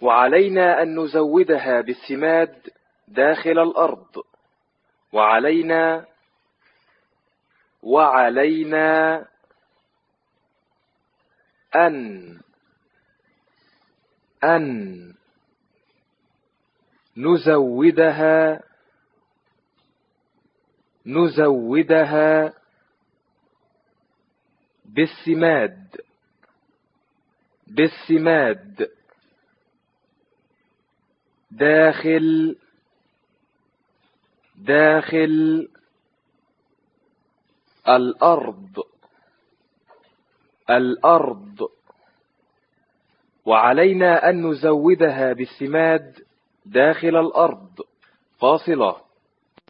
وعلينا أن نزودها بالسماد داخل الأرض. وعلينا أن نزودها بالسماد داخل الأرض. وعلينا أن نزودها بالسماد داخل الأرض. فاصلة.